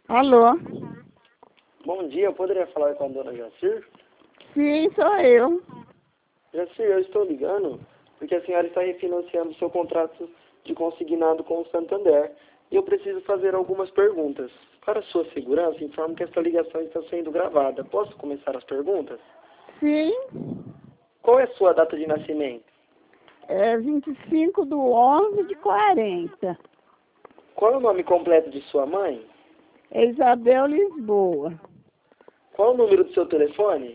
Alô? Bom dia, eu poderia falar com a dona Jacir? Sim, sou eu. Jacir, eu estou ligando porque a senhora está refinanciando seu contrato de consignado com o Santander e eu preciso fazer algumas perguntas. Para sua segurança, informo que esta ligação está sendo gravada. Posso começar as perguntas? Sim, Qual é a sua data de nascimento? é 25/11/40. Qual é o nome completo de sua mãe? É Isabel Lisboa. Qual é o número do seu telefone?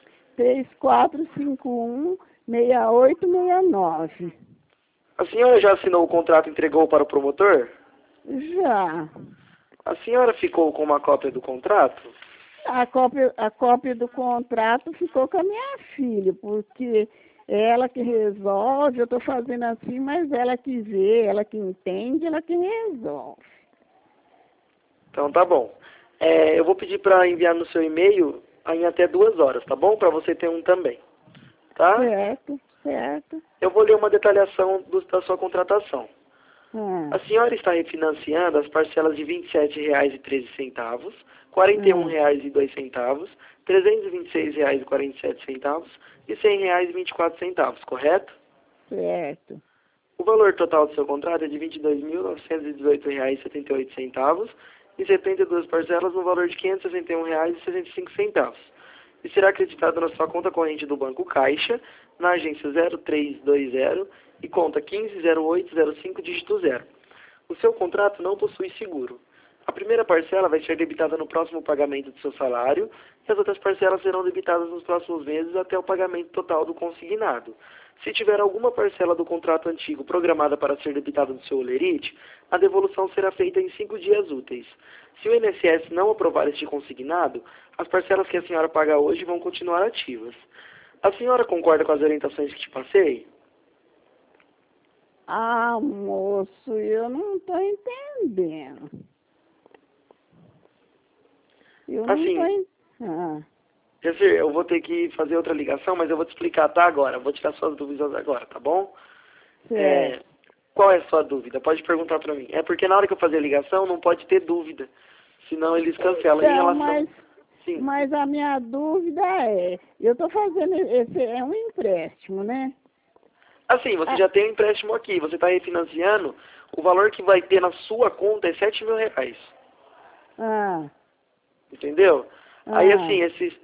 3451-6869. A senhora já assinou o contrato e entregou para o promotor? Já. A senhora ficou com uma cópia do contrato? A cópia do contrato ficou com a minha filha, porque ela que resolve, eu estou fazendo assim, mas ela que vê, ela que entende, ela que resolve. Então tá bom. Eu vou pedir para enviar no seu e-mail em até 2 horas, tá bom? Para você ter um também, tá? Certo, certo. Eu vou ler uma detalhação da sua contratação. Ah, A senhora está refinanciando as parcelas de R$ 27,13, R$ 41,02, R$ 326,47 e R$ 100,24, correto? certo. O valor total do seu contrato é de R$ 22.918,78 e 72 parcelas no valor de R$ 561,65. E será acreditado na sua conta corrente do Banco Caixa, na agência 0320 e conta 150805 dígito 0. O seu contrato não possui seguro. A primeira parcela vai ser debitada no próximo pagamento do seu salário e as outras parcelas serão debitadas nos próximos meses até o pagamento total do consignado. Se tiver alguma parcela do contrato antigo programada para ser debitada no seu holerite, a devolução será feita em 5 dias úteis. Se o INSS não aprovar este consignado, as parcelas que a senhora paga hoje vão continuar ativas. A senhora concorda com as orientações que te passei? Ah, moço, eu não estou entendendo. Eu não estou Assim, entendendo. eu vou ter que fazer outra ligação, mas eu vou te explicar, tá, agora. Eu vou tirar suas dúvidas agora, tá bom? Certo. Qual é a sua dúvida? Pode perguntar para mim. É porque na hora que eu fazer a ligação não pode ter dúvida, senão eles cancelam em Então, relação... Sim. mas a minha dúvida é, eu estou fazendo é um empréstimo, né? Assim, você Ah, já tem um empréstimo aqui, você está refinanciando, o valor que vai ter na sua conta é R$ 7.000. ah, Entendeu? Aí ah, assim,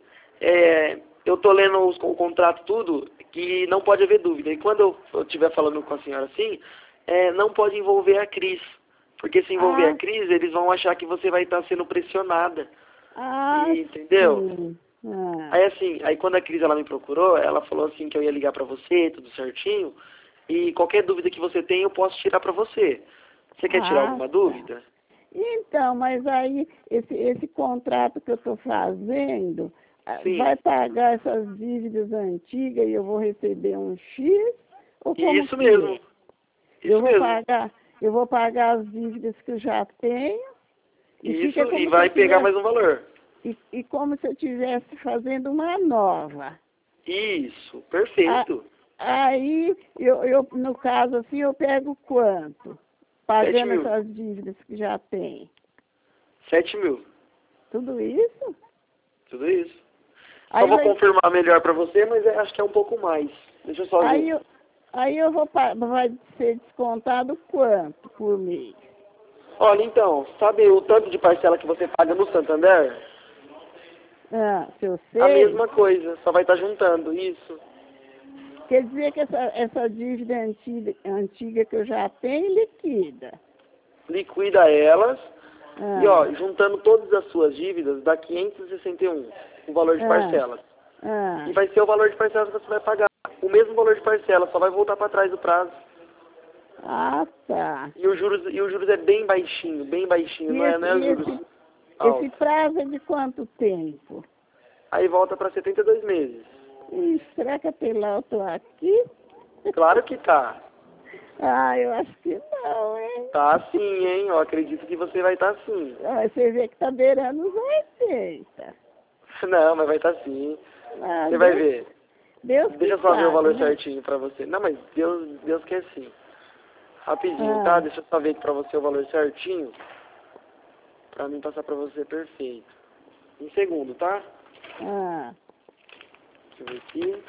eu tô lendo o contrato tudo, que não pode haver dúvida. E quando eu estiver falando com a senhora assim, não pode envolver a Cris. Porque se envolver a ah, Cris, eles vão achar que você vai estar sendo pressionada. ah, E, entendeu? sim. Ah, Aí assim, aí quando a Cris ela me procurou, ela falou assim que eu ia ligar pra você, tudo certinho. E qualquer dúvida que você tem, eu posso tirar pra você. Você quer tirar ah, alguma tá. dúvida? Então, mas aí, esse contrato que eu estou fazendo, Sim. vai pagar essas dívidas antigas e eu vou receber um X? Ou como Isso que mesmo. é? Eu Isso vou mesmo. pagar, eu vou pagar as dívidas que eu já tenho e fica Isso, e como se eu vai pegar tivesse, mais um valor. e como se eu estivesse fazendo uma nova. Isso, A- perfeito. Aí, no caso assim, eu pego quanto? 7 Pagando mil. essas dívidas que já tem. 7.000. Tudo isso? Tudo isso. Só Aí vou vai, confirmar melhor pra você, mas acho que é um pouco mais. Deixa eu só aí, ver. eu- aí vai ser descontado quanto por mês? Olha, então, sabe o tanto de parcela que você paga no Santander? Ah, se eu A sei, mesma coisa, só vai estar juntando. Isso. quer dizer que essa dívida antiga que eu já tenho liquida. Liquida elas e, Ah, ó, juntando todas as suas dívidas, dá 561, o valor de ah, parcelas. E ah. vai ser o valor de parcelas que você vai pagar. O mesmo valor de parcela, só vai voltar para trás do prazo. Ah, tá. E os juros é bem baixinho, E não é os juros esse altos. prazo é de quanto tempo? Aí volta para 72 meses. Ih, será que a Pilar eu tô aqui? Claro que tá. Ah, eu acho que não, hein? Tá sim, hein? Eu acredito que você vai estar sim. Ah, você vê que tá beirando os 80. Não, mas vai estar sim. Ah, Você vai ver. Deus que Deixa eu só ver o sabe, valor né? certinho pra você. Não, mas Deus quer sim. Rapidinho, tá? Ah, Deixa eu só ver aqui pra você o valor certinho. Pra mim passar pra você perfeito. Um segundo, tá? Ah, Deixa eu ver aqui.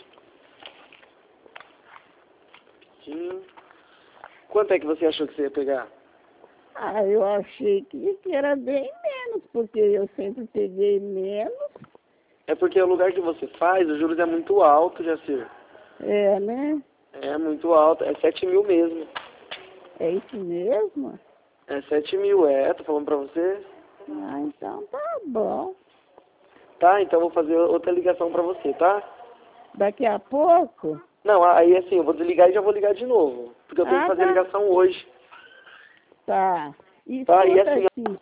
Rapidinho. Quanto é que você achou que você ia pegar? eu achei que era bem menos, porque eu sempre peguei menos. É porque o lugar que você faz, os juros é muito alto, Jacir. É, né? É muito alto, é 7 mil mesmo. É isso mesmo? É 7 mil, tô falando pra você. Ah, então tá bom. Tá, então eu vou fazer outra ligação pra você, tá? Daqui a pouco? Não, aí assim, eu vou desligar e já vou ligar de novo. Porque eu tenho que Ah, fazer a tá. ligação hoje. Tá. E Tá, e escuta assim, aqui.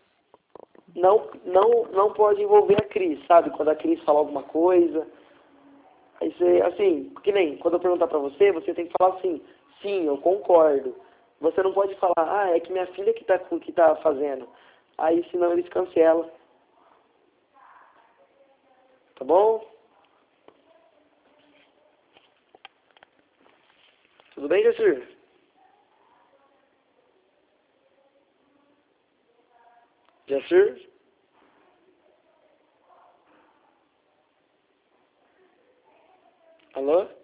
não pode envolver a Cris, sabe? Quando a Cris fala alguma coisa. Aí você, assim, que nem quando eu perguntar pra você, você tem que falar assim, sim, eu concordo. Você não pode falar, é que minha filha que tá fazendo. Aí senão eles cancelam. Tá bom? Tudo bem, Jacir? Jacir? Alô?